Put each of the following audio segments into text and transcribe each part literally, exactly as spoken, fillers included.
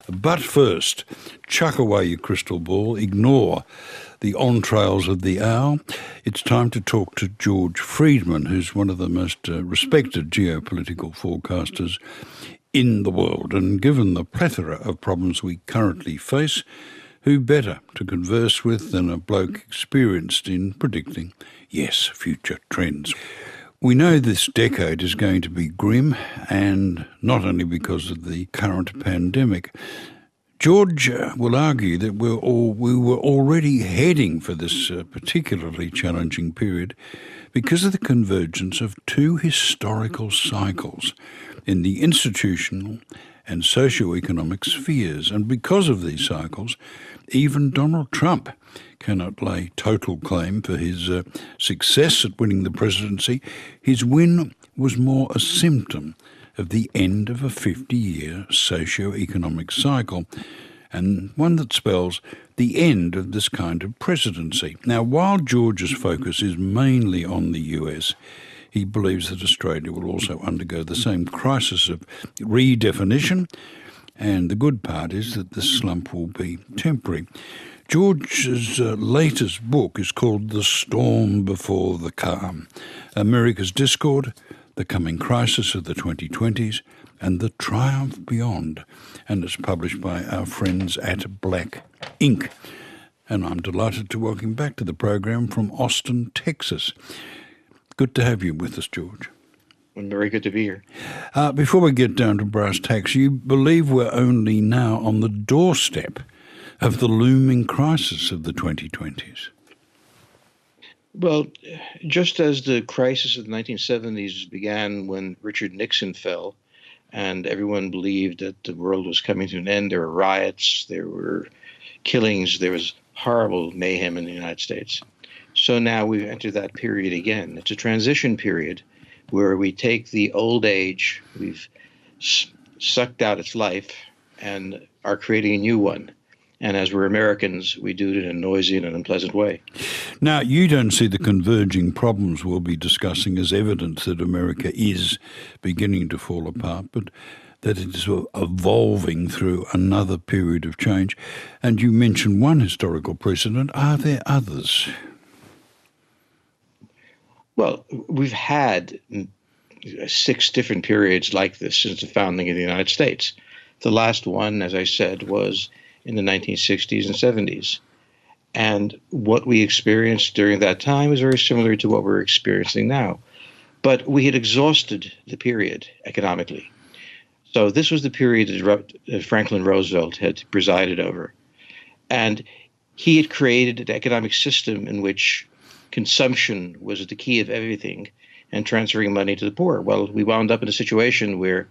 But first, chuck away your crystal ball, ignore the entrails of the hour. It's time to talk to George Friedman, who's one of the most uh, respected geopolitical forecasters in the world. And given the plethora of problems we currently face, who better to converse with than a bloke experienced in predicting, yes, future trends. We know this decade is going to be grim, and not only because of the current pandemic. George uh, will argue that we're all, we were already heading for this uh, particularly challenging period because of the convergence of two historical cycles in the institutional and socio-economic spheres. And because of these cycles, even Donald Trump cannot lay total claim for his uh, success at winning the presidency. His win was more a symptom of the end of a fifty-year socio-economic cycle, and one that spells the end of this kind of presidency. Now, while George's focus is mainly on the U S, he believes that Australia will also undergo the same crisis of redefinition, and the good part is that the slump will be temporary. George's uh, latest book is called The Storm Before the Calm: America's Discord, the Coming Crisis of the twenty twenties, and the Triumph Beyond, and it's published by our friends at Black Ink. And I'm delighted to welcome back to the program from Austin, Texas. Good to have you with us, George. Very good to be here. Uh, before we get down to brass tacks, you believe we're only now on the doorstep of the looming crisis of the twenty twenties? Well, just as the crisis of the nineteen seventies began when Richard Nixon fell and everyone believed that the world was coming to an end, there were riots, there were killings, there was horrible mayhem in the United States. So now we've entered that period again. It's a transition period where we take the old age, we've s- sucked out its life, and are creating a new one. And as we're Americans, we do it in a noisy and an unpleasant way. Now, you don't see the converging problems we'll be discussing as evidence that America is beginning to fall apart, but that it is evolving through another period of change. And you mentioned one historical precedent. Are there others? Well, we've had six different periods like this since the founding of the United States. The last one, as I said, was in the nineteen sixties and seventies. And what we experienced during that time is very similar to what we're experiencing now. But we had exhausted the period economically. So this was the period that Franklin Roosevelt had presided over. And he had created an economic system in which consumption was the key of everything and transferring money to the poor. Well, we wound up in a situation where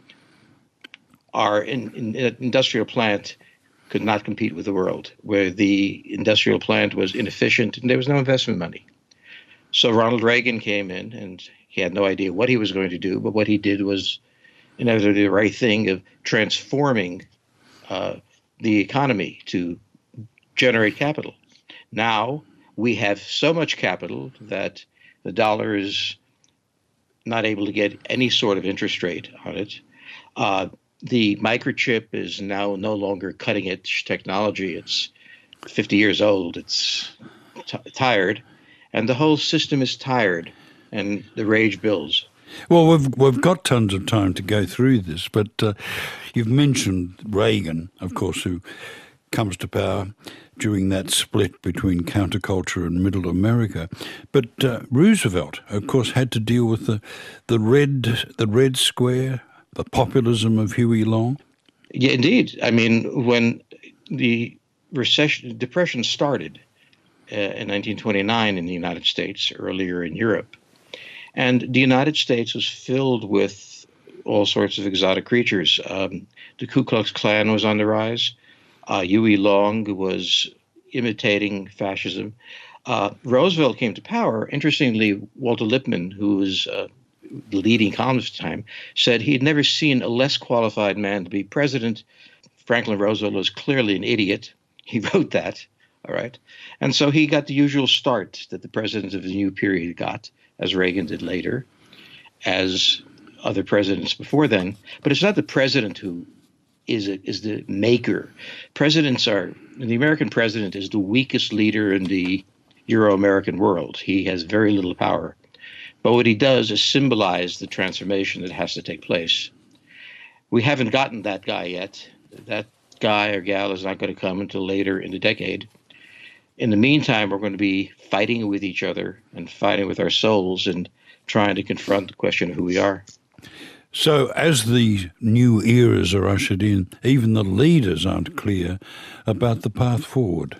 our in, in, industrial plant could not compete with the world, where the industrial plant was inefficient and there was no investment money. So Ronald Reagan came in, and he had no idea what he was going to do, but what he did was inevitably the right thing of transforming uh, the economy to generate capital. Now we have so much capital that the dollar is not able to get any sort of interest rate on it. Uh, The microchip is now no longer cutting-edge technology. It's fifty years old. It's t- tired. And the whole system is tired, and the rage builds. Well, we've we've got tons of time to go through this, but uh, you've mentioned Reagan, of course, who comes to power during that split between counterculture and middle America. But uh, Roosevelt, of course, had to deal with the the red the red square, the populism of Huey Long? Yeah, indeed. I mean, when the recession, depression started uh, in nineteen twenty-nine in the United States, earlier in Europe, and the United States was filled with all sorts of exotic creatures. Um, the Ku Klux Klan was on the rise. Uh, Huey Long was imitating fascism. Uh, Roosevelt came to power. Interestingly, Walter Lippmann, who was uh, the leading economist at the time, said he had never seen a less qualified man to be president. Franklin Roosevelt was clearly an idiot. He wrote that, all right? And so he got the usual start that the president of the new period got, as Reagan did later, as other presidents before then. But it's not the president who is a, is the maker. Presidents are, the American president is the weakest leader in the Euro-American world. He has very little power. But what he does is symbolize the transformation that has to take place. We haven't gotten that guy yet. That guy or gal is not going to come until later in the decade. In the meantime, we're going to be fighting with each other and fighting with our souls and trying to confront the question of who we are. So as the new eras are ushered in, even the leaders aren't clear about the path forward.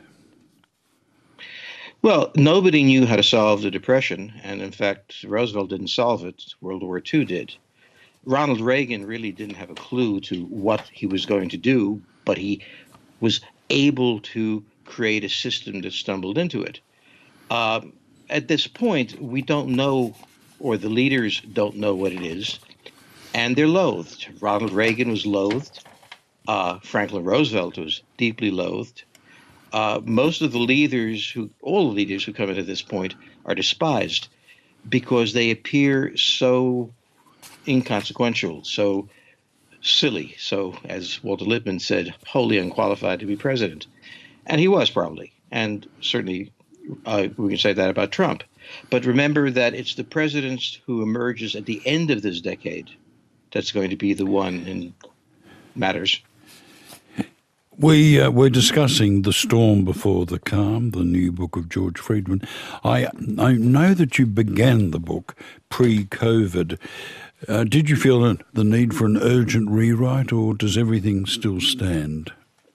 Well, nobody knew how to solve the Depression, and in fact, Roosevelt didn't solve it. World War Two did. Ronald Reagan really didn't have a clue to what he was going to do, but he was able to create a system that stumbled into it. Uh, at this point, we don't know, or the leaders don't know what it is, and they're loathed. Ronald Reagan was loathed. Uh, Franklin Roosevelt was deeply loathed. Uh, most of the leaders who, all the leaders who come in at this point are despised because they appear so inconsequential, so silly, so, as Walter Lippmann said, wholly unqualified to be president. And he was probably, and certainly uh, we can say that about Trump. But remember that it's the president who emerges at the end of this decade that's going to be the one in matters. We uh, we're discussing The Storm Before the Calm, the new book of George Friedman. I I know that you began the book pre-COVID. Uh, did you feel the need for an urgent rewrite, or does everything still stand?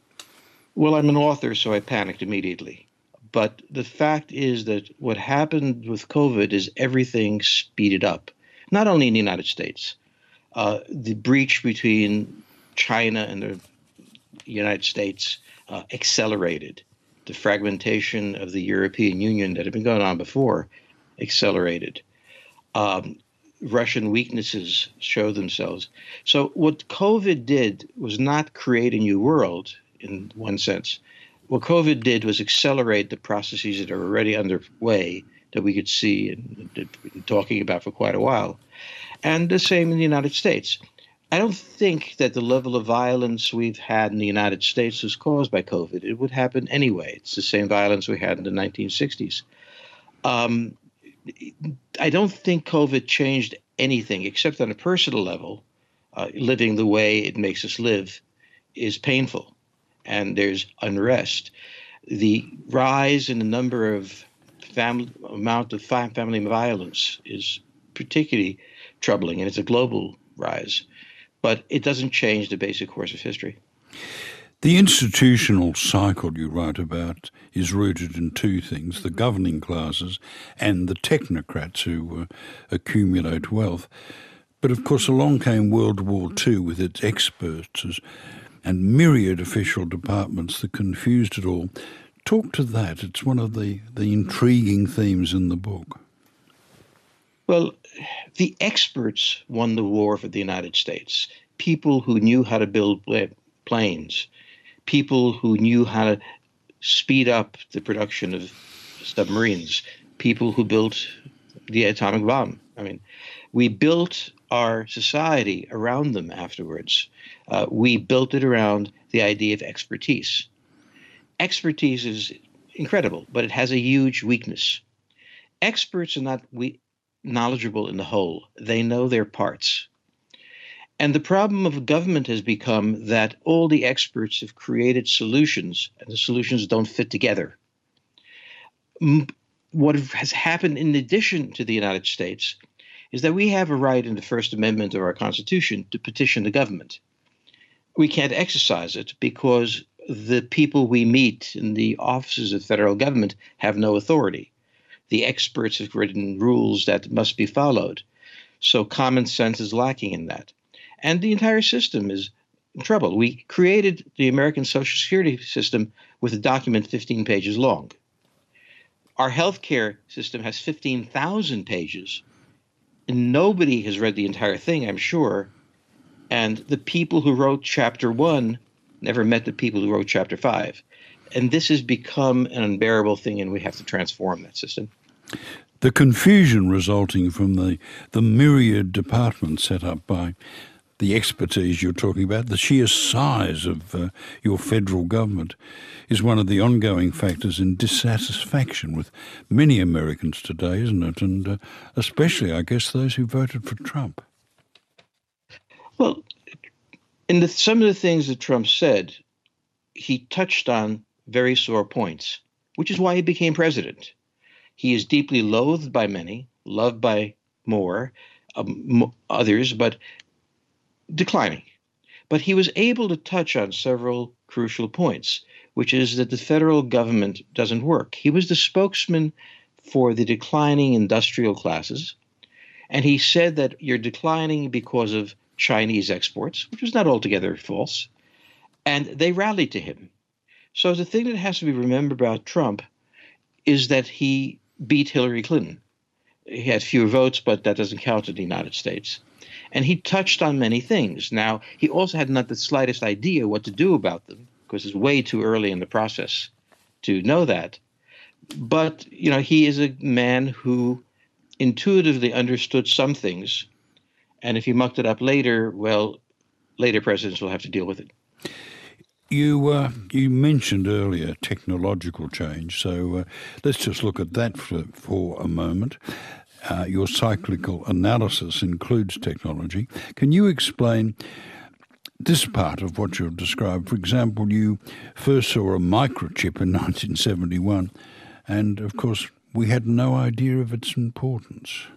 Well, I'm an author, so I panicked immediately. But the fact is that what happened with COVID is everything speeded up, not only in the United States. Uh, the breach between China and the United States uh, accelerated. The fragmentation of the European Union that had been going on before accelerated. Um, Russian weaknesses showed themselves. So what COVID did was not create a new world in one sense. What COVID did was accelerate the processes that are already underway that we could see and, and talking about for quite a while. And the same in the United States. I don't think that the level of violence we've had in the United States was caused by COVID. It would happen anyway. It's the same violence we had in the nineteen sixties. Um, I don't think COVID changed anything except on a personal level. Uh, living the way it makes us live is painful, and there's unrest. The rise in the number of family amount of family violence is particularly troubling, and it's a global rise. But it doesn't change the basic course of history. The institutional cycle you write about is rooted in two things, the governing classes and the technocrats who uh, accumulate wealth. But of course along came World War Two with its experts and myriad official departments that confused it all. Talk to that. It's one of the, the intriguing themes in the book. Well, the experts won the war for the United States. People who knew how to build planes, people who knew how to speed up the production of submarines, people who built the atomic bomb. I mean, we built our society around them afterwards. Uh, we built it around the idea of expertise. Expertise is incredible, but it has a huge weakness. Experts are not we. knowledgeable in the whole. They know their parts. And the problem of government has become that all the experts have created solutions, and the solutions don't fit together. What has happened in addition to the United States is that we have a right in the First Amendment of our Constitution to petition the government. We can't exercise it because the people we meet in the offices of federal government have no authority. The experts have written rules that must be followed. So common sense is lacking in that. And the entire system is in trouble. We created the American Social Security system with a document fifteen pages long. Our healthcare system has fifteen thousand pages. And nobody has read the entire thing, I'm sure. And the people who wrote chapter one never met the people who wrote chapter five. And this has become an unbearable thing, and we have to transform that system. The confusion resulting from the, the myriad departments set up by the expertise you're talking about, the sheer size of uh, your federal government is one of the ongoing factors in dissatisfaction with many Americans today, isn't it? And uh, especially, I guess, those who voted for Trump. Well, in the, some of the things that Trump said, he touched on very sore points, which is why he became president. He is deeply loathed by many, loved by more, um, others, but declining. But he was able to touch on several crucial points, which is that the federal government doesn't work. He was the spokesman for the declining industrial classes, and he said that you're declining because of Chinese exports, which was not altogether false, and they rallied to him. So the thing that has to be remembered about Trump is that he beat Hillary Clinton. He had fewer votes, but that doesn't count in the United States. And he touched on many things. Now, he also had not the slightest idea what to do about them, because it's way too early in the process to know that. But, you know, he is a man who intuitively understood some things. And if he mucked it up later, well, later presidents will have to deal with it. You uh, you mentioned earlier technological change, so uh, let's just look at that for, for a moment. Uh, your cyclical analysis includes technology. Can you explain this part of what you've described? For example, you first saw a microchip in nineteen seventy-one, and of course we had no idea of its importance.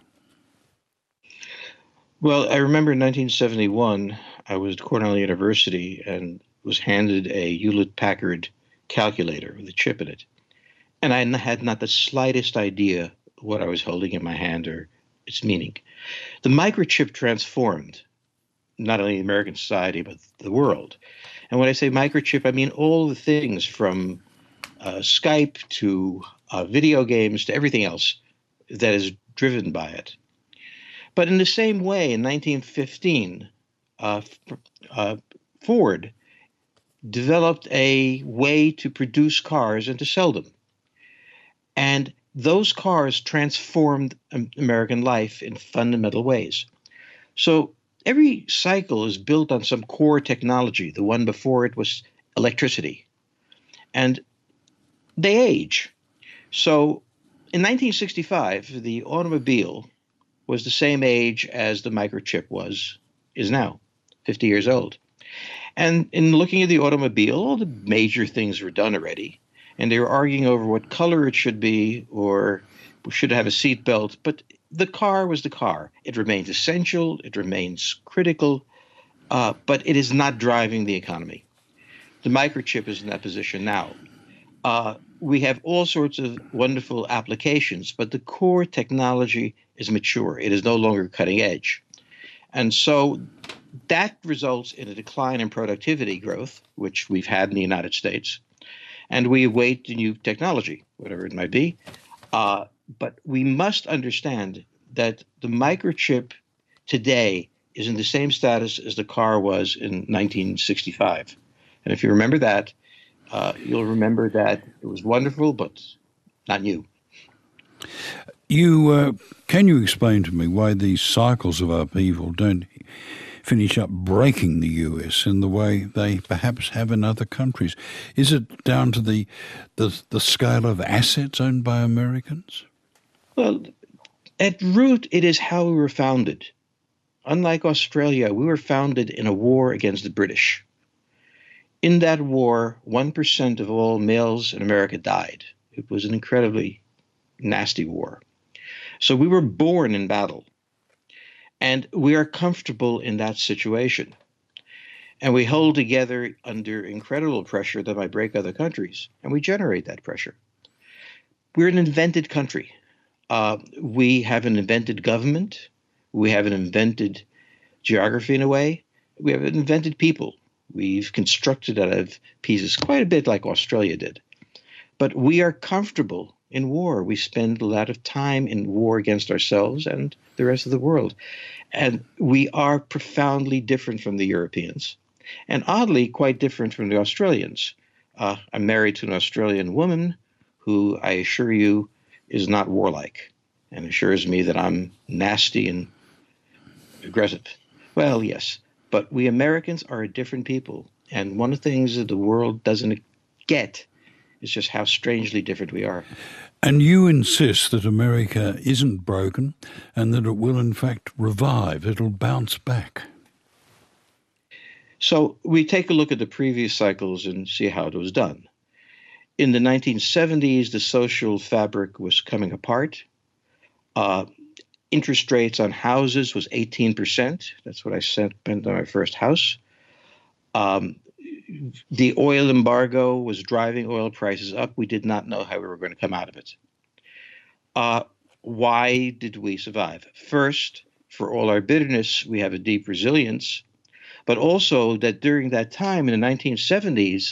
Well, I remember in nineteen seventy-one, I was at Cornell University and was handed a Hewlett-Packard calculator with a chip in it. And I had not the slightest idea what I was holding in my hand or its meaning. The microchip transformed not only American society, but the world. And when I say microchip, I mean all the things from uh, Skype to uh, video games to everything else that is driven by it. But in the same way, in nineteen fifteen, uh, uh, Ford developed a way to produce cars and to sell them. And those cars transformed American life in fundamental ways. So every cycle is built on some core technology. The one before it was electricity. And they age. So in nineteen sixty-five, the automobile was the same age as the microchip was, is now, fifty years old. And in looking at the automobile, all the major things were done already. And they were arguing over what color it should be or should have a seat belt. But the car was the car. It remains essential. It remains critical. Uh, but it is not driving the economy. The microchip is in that position now. Uh, we have all sorts of wonderful applications, but the core technology is mature. It is no longer cutting edge. And so that results in a decline in productivity growth, which we've had in the United States. And we await the new technology, whatever it might be. Uh, but we must understand that the microchip today is in the same status as the car was in nineteen sixty-five. And if you remember that, uh, you'll remember that it was wonderful, but not new. You uh, can you explain to me why these cycles of upheaval don't finish up breaking the U S in the way they perhaps have in other countries? Is it down to the the, the scale of assets owned by Americans? Well, at root, it is how we were founded. Unlike Australia, we were founded in a war against the British. In that war, one percent of all males in America died. It was an incredibly nasty war. So we were born in battle. And we are comfortable in that situation. And we hold together under incredible pressure that might break other countries. And we generate that pressure. We're an invented country. Uh, we have an invented government. We have an invented geography in a way. We have an invented people. We've constructed out of pieces quite a bit like Australia did. But we are comfortable in war. We spend a lot of time in war against ourselves and the rest of the world. And we are profoundly different from the Europeans, and oddly quite different from the Australians. Uh, I'm married to an Australian woman who I assure you is not warlike and assures me that I'm nasty and aggressive. Well, yes, But we Americans are a different people. And one of the things that the world doesn't get is just how strangely different we are. And you insist that America isn't broken and that it will, in fact, revive. It'll bounce back. So we take a look at the previous cycles and see how it was done. In the nineteen seventies, the social fabric was coming apart. Uh, interest rates on houses was eighteen percent. That's what I spent on my first house. Um, the oil embargo was driving oil prices up. We did not know how we were going to come out of it. Uh, why did we survive? First, for all our bitterness, we have a deep resilience, but also that during that time in the nineteen seventies,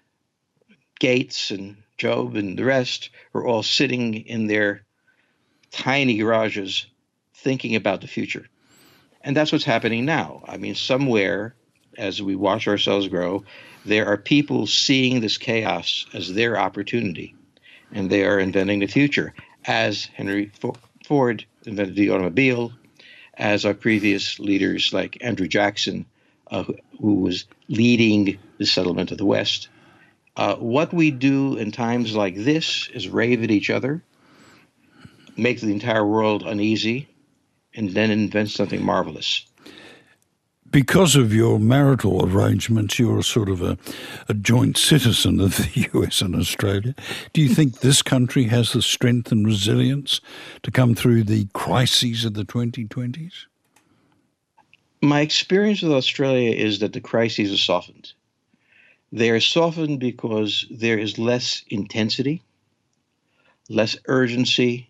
Gates and Job and the rest were all sitting in their tiny garages thinking about the future. And that's what's happening now. I mean, somewhere, as we watch ourselves grow, there are people seeing this chaos as their opportunity, and they are inventing the future, as Henry Ford invented the automobile, as our previous leaders like Andrew Jackson, uh, who, who was leading the settlement of the West. Uh, what we do in times like this is rave at each other, make the entire world uneasy, and then invent something marvelous. Because of your marital arrangements, you're sort of a, a joint citizen of the U S and Australia. Do you think this country has the strength and resilience to come through the crises of the twenty twenties? My experience with Australia is that the crises are softened. They are softened because there is less intensity, less urgency,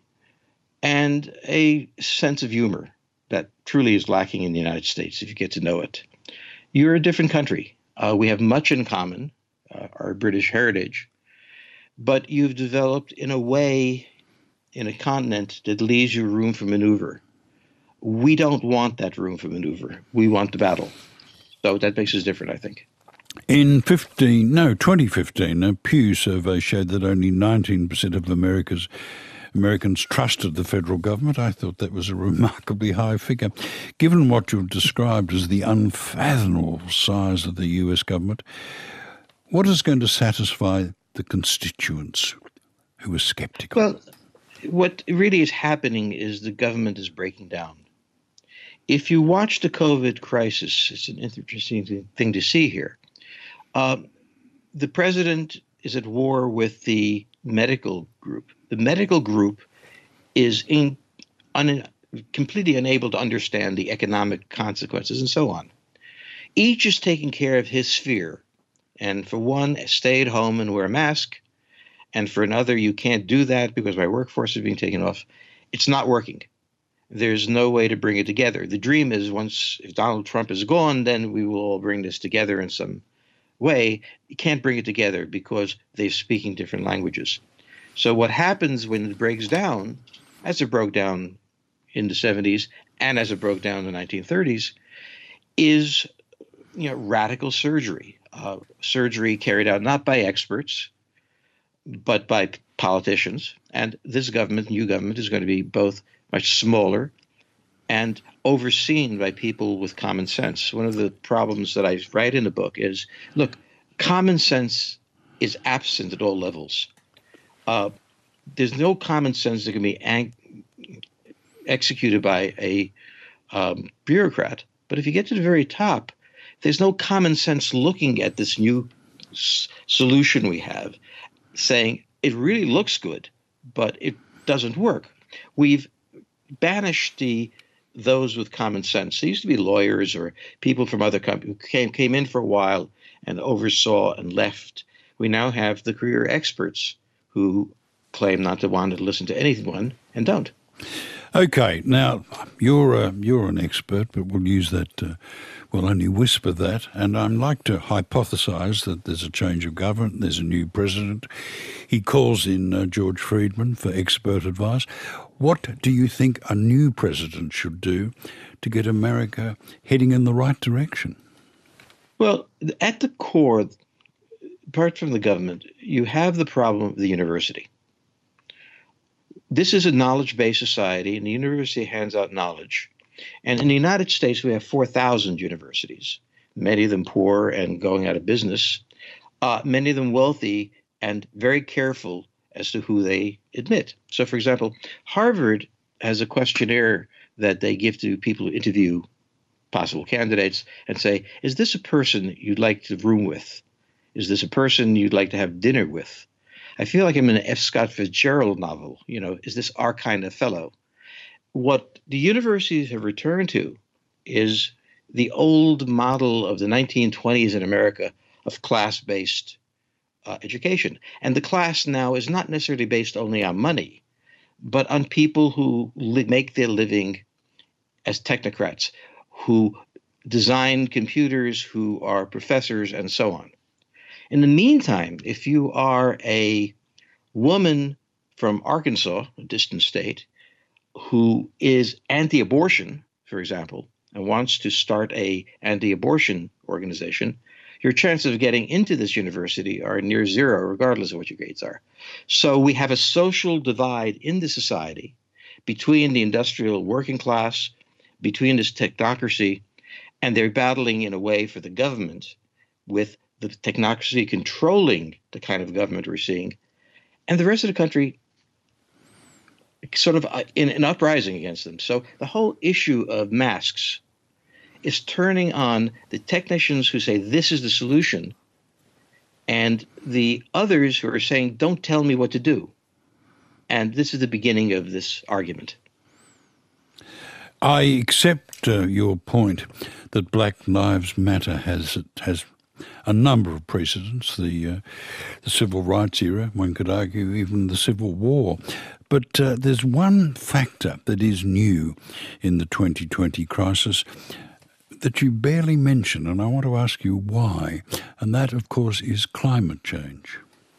and a sense of humor that truly is lacking in the United States if you get to know it. You're a different country. Uh, we have much in common, uh, our British heritage, but you've developed in a way in a continent that leaves you room for maneuver. We don't want that room for maneuver. We want the battle. So that makes us different, I think. In fifteen, no, twenty fifteen, a Pew survey showed that only nineteen percent of America's Americans trusted the federal government. I thought that was a remarkably high figure. Given what you've described as the unfathomable size of the U S government, what is going to satisfy the constituents who are sceptical? Well, what really is happening is the government is breaking down. If you watch the COVID crisis, it's an interesting thing to see here. Uh, the president is at war with the medical group. The medical group is in, un, completely unable to understand the economic consequences and so on. Each is taking care of his sphere. And for one, stay at home and wear a mask. And for another, you can't do that because my workforce is being taken off. It's not working. There's no way to bring it together. The dream is once, if Donald Trump is gone, then we will all bring this together in some way. You can't bring it together because they're speaking different languages. So what happens when it breaks down, as it broke down in the seventies and as it broke down in the nineteen thirties, is you know radical surgery, uh, surgery carried out not by experts, but by politicians. And this government, new government, is going to be both much smaller and overseen by people with common sense. One of the problems that I write in the book is, look, common sense is absent at all levels. Uh, there's no common sense that can be ang- executed by a um, bureaucrat. But if you get to the very top, there's no common sense looking at this new s- solution we have, saying it really looks good, but it doesn't work. We've banished the those with common sense. They used to be lawyers or people from other companies who came, came in for a while and oversaw and left. We now have the career experts who claim not to want to listen to anyone and don't. Okay, now you're uh, you're an expert, but we'll use that. Uh, we'll only whisper that, and I'd like to hypothesise that there's a change of government. There's a new president. He calls in uh, George Friedman for expert advice. What do you think a new president should do to get America heading in the right direction? Well, at the core, apart from the government, you have the problem of the university. This is a knowledge-based society, and the university hands out knowledge. And in the United States, we have four thousand universities, many of them poor and going out of business, uh, many of them wealthy and very careful as to who they admit. So, for example, Harvard has a questionnaire that they give to people who interview possible candidates and say, is this a person you'd like to room with? Is this a person you'd like to have dinner with? I feel like I'm in an F. Scott Fitzgerald novel. You know, is this our kind of fellow? What the universities have returned to is the old model of the nineteen twenties in America of class-based uh, education. And the class now is not necessarily based only on money, but on people who li- make their living as technocrats, who design computers, who are professors, and so on. In the meantime, if you are a woman from Arkansas, a distant state, who is anti-abortion, for example, and wants to start a anti-abortion organization, your chances of getting into this university are near zero, regardless of what your grades are. So we have a social divide in the society between the industrial working class, between this technocracy, and they're battling in a way for the government with the technocracy controlling the kind of government we're seeing, and the rest of the country sort of in an uprising against them. So the whole issue of masks is turning on the technicians who say this is the solution and the others who are saying, don't tell me what to do. And this is the beginning of this argument. I accept uh, your point that Black Lives Matter has has a number of precedents, the, uh, the civil rights era, one could argue even the Civil War. But uh, there's one factor that is new in the twenty twenty crisis that you barely mention, and I want to ask you why, and that, of course, is climate change.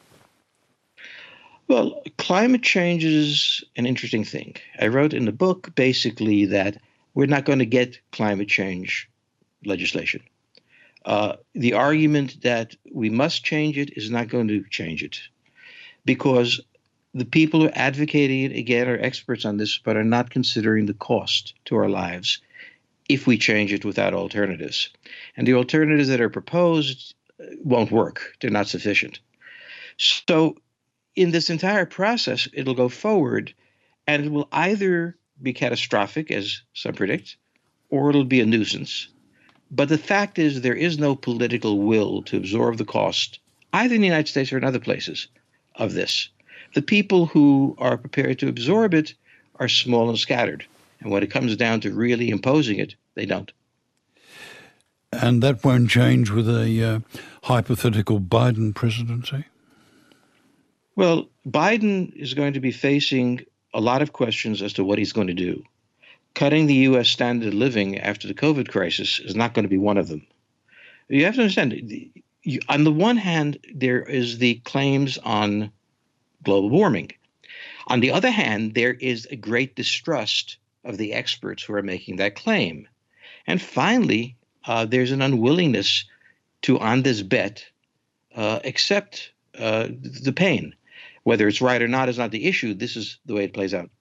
Well, climate change is an interesting thing. I wrote in the book basically that we're not going to get climate change legislation. Uh, the argument that we must change it is not going to change it, because the people who are advocating it, again, are experts on this, but are not considering the cost to our lives if we change it without alternatives. And the alternatives that are proposed won't work. They're not sufficient. So in this entire process, it'll go forward, and it will either be catastrophic, as some predict, or it'll be a nuisance. But the fact is there is no political will to absorb the cost, either in the United States or in other places, of this. The people who are prepared to absorb it are small and scattered. And when it comes down to really imposing it, they don't. And that won't change with a uh, hypothetical Biden presidency? Well, Biden is going to be facing a lot of questions as to what he's going to do. Cutting the U S standard of living after the COVID crisis is not going to be one of them. You have to understand, you, on the one hand, there is the claims on global warming. On the other hand, there is a great distrust of the experts who are making that claim. And finally, uh, there's an unwillingness to, on this bet, uh, accept uh, the pain. Whether it's right or not is not the issue. This is the way it plays out.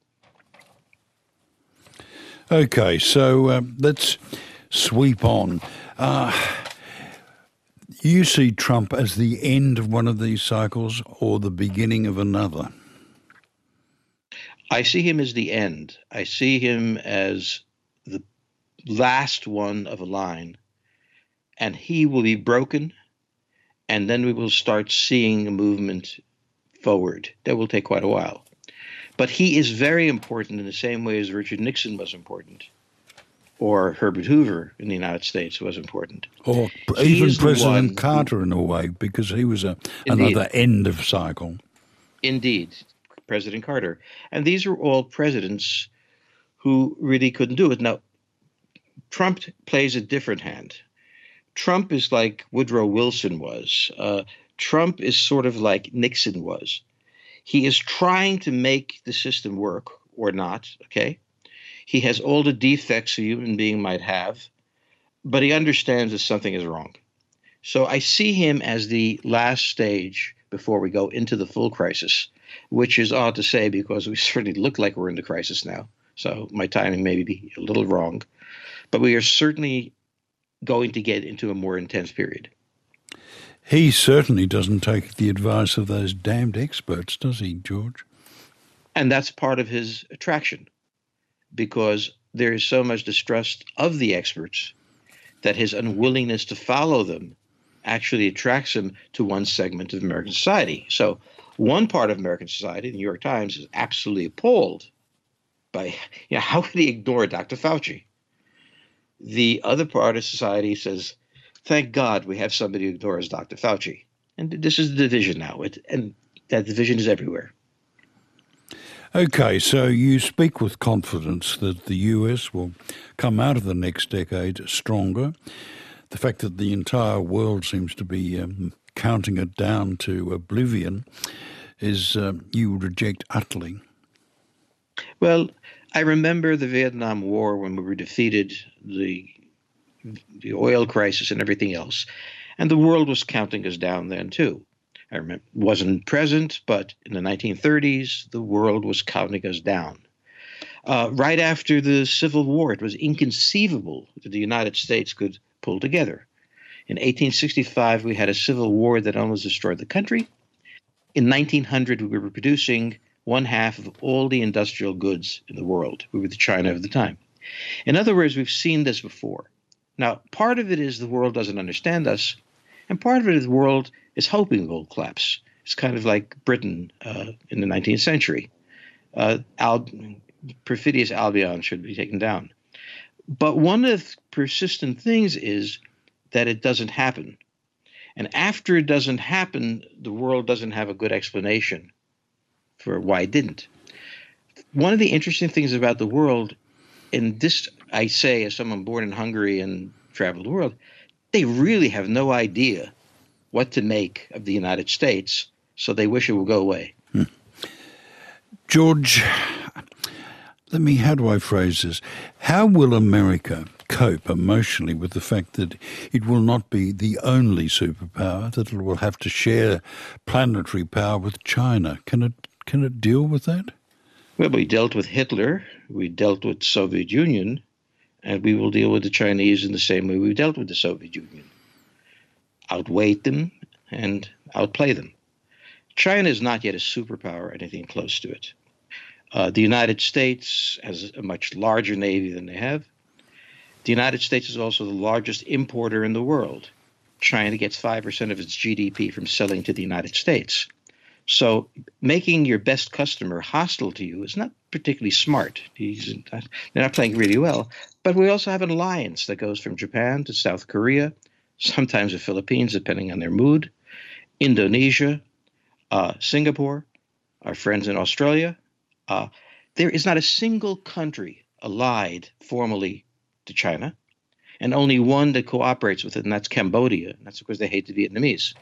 Okay, so um, let's sweep on. Uh, you see Trump as the end of one of these cycles or the beginning of another? I see him as the end. I see him as the last one of a line, and he will be broken, and then we will start seeing a movement forward. That will take quite a while. But he is very important in the same way as Richard Nixon was important, or Herbert Hoover in the United States was important. Or even President Carter in a way, because he was a, another end of cycle. Indeed, President Carter. And these are all presidents who really couldn't do it. Now, Trump plays a different hand. Trump is like Woodrow Wilson was. Uh, Trump is sort of like Nixon was. He is trying to make the system work or not, okay? He has all the defects a human being might have, but he understands that something is wrong. So I see him as the last stage before we go into the full crisis, which is odd to say because we certainly look like we're in the crisis now. So my timing may be a little wrong, but we are certainly going to get into a more intense period. He certainly doesn't take the advice of those damned experts, does he, George? And that's part of his attraction, because there is so much distrust of the experts that his unwillingness to follow them actually attracts him to one segment of American society. So one part of American society, the New York Times, is absolutely appalled by, you know, how could he ignore Doctor Fauci? The other part of society says, thank God we have somebody who ignores Doctor Fauci. And this is the division now, it, and that division is everywhere. Okay, so you speak with confidence that the U S will come out of the next decade stronger. The fact that the entire world seems to be um, counting it down to oblivion is um, you reject utterly. Well, I remember the Vietnam War when we were defeated, the the oil crisis and everything else, and the world was counting us down then too. I remember, wasn't present, but in the nineteen thirties, the world was counting us down. Uh, right after the Civil War, it was inconceivable that the United States could pull together. In eighteen sixty-five, we had a civil war that almost destroyed the country. In nineteen hundred, we were producing one half of all the industrial goods in the world. We were the China of the time. In other words, we've seen this before. Now, part of it is the world doesn't understand us, and part of it is the world is hoping we'll collapse. It's kind of like Britain uh, in the nineteenth century. Uh, Al- perfidious Albion should be taken down. But one of the persistent things is that it doesn't happen. And after it doesn't happen, the world doesn't have a good explanation for why it didn't. One of the interesting things about the world, and this I say as someone born in Hungary and traveled the world, they really have no idea what to make of the United States, so they wish it would go away. Hmm. George, let me, how do I phrase this? How will America cope emotionally with the fact that it will not be the only superpower, that it will have to share planetary power with China? Can it can it deal with that? Well, we dealt with Hitler, we dealt with the Soviet Union, and we will deal with the Chinese in the same way we dealt with the Soviet Union. Outweight them and outplay them. China is not yet a superpower or anything close to it. Uh, the United States has a much larger navy than they have. The United States is also the largest importer in the world. China gets five percent of its G D P from selling to the United States. So making your best customer hostile to you is not particularly smart. He's, they're not playing really well. But we also have an alliance that goes from Japan to South Korea, sometimes the Philippines, depending on their mood, Indonesia, uh, Singapore, our friends in Australia. Uh, there is not a single country allied formally to China, and only one that cooperates with it, and that's Cambodia. And that's because they hate the Vietnamese.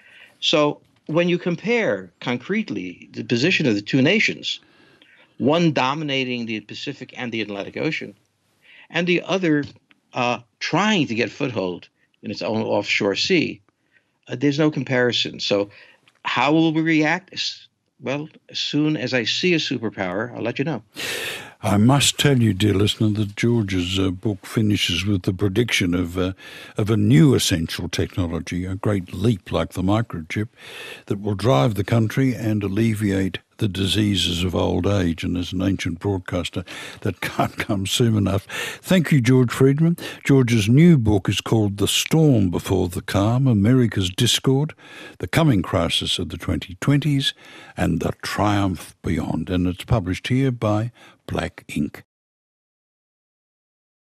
So when you compare concretely the position of the two nations, one dominating the Pacific and the Atlantic Ocean, and the other uh, trying to get foothold in its own offshore sea, uh, there's no comparison. So how will we react? Well, as soon as I see a superpower, I'll let you know. I must tell you, dear listener, that George's uh, book finishes with the prediction of uh, of a new essential technology, a great leap like the microchip, that will drive the country and alleviate the diseases of old age. And as an ancient broadcaster, that can't come soon enough. Thank you, George Friedman. George's new book is called The Storm Before the Calm, America's Discord, The Coming Crisis of the twenty twenties, and The Triumph Beyond. And it's published here by Black Ink.